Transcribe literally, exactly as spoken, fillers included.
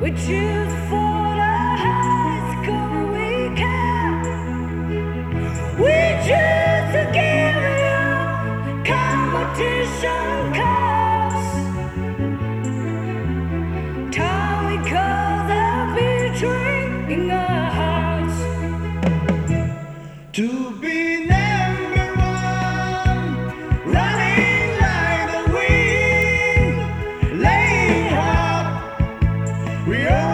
We choose for the high school we can. We choose to give you competition cause. Time because I'll be in our hearts. To be number one, running like the wind, laying hot. We are